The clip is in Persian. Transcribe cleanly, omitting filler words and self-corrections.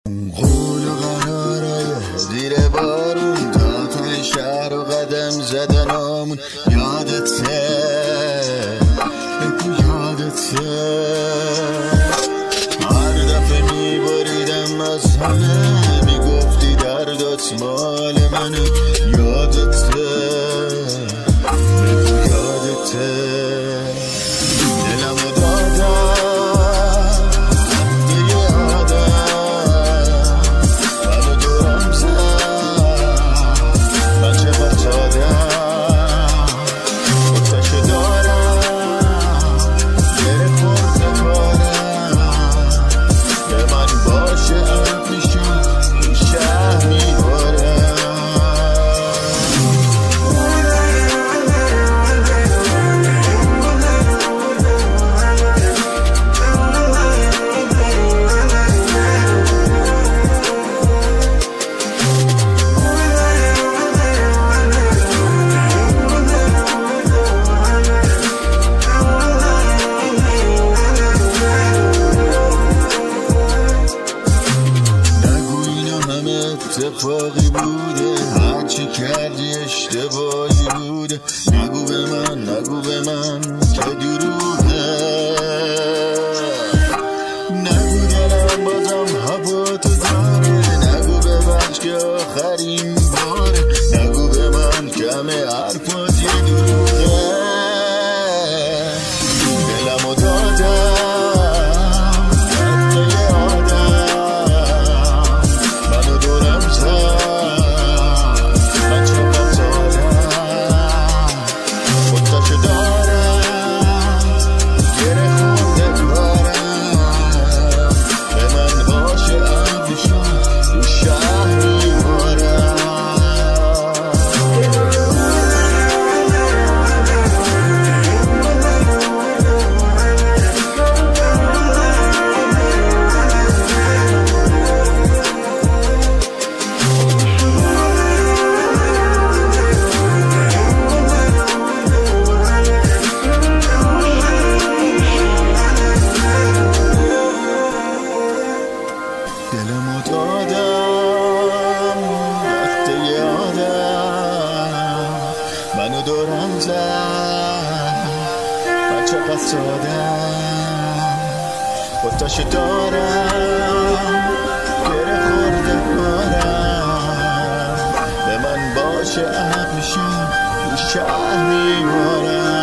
قول و قرارای زیر بارون تا ته شهر و قدم زدنامون یادته بگو یادته هر دفعه میبریدم از همه میگفتی دردت مال منه یادته بگو یادته دلمو دادم اتفاقی بوده هرچی کردی اشتباهی بوده نگو به من که دروغه نگو دلم بازم هوا تو داره نگو ببخش که آخرین باره نگو به من که همه حرفات یه دروغه دلمو دادم دلمو دادم وقت یادم منو دورم زد من چقدر سادم خودتاشو دارم گره خورده کارم به من باشه عقلشم تو شهر میبارم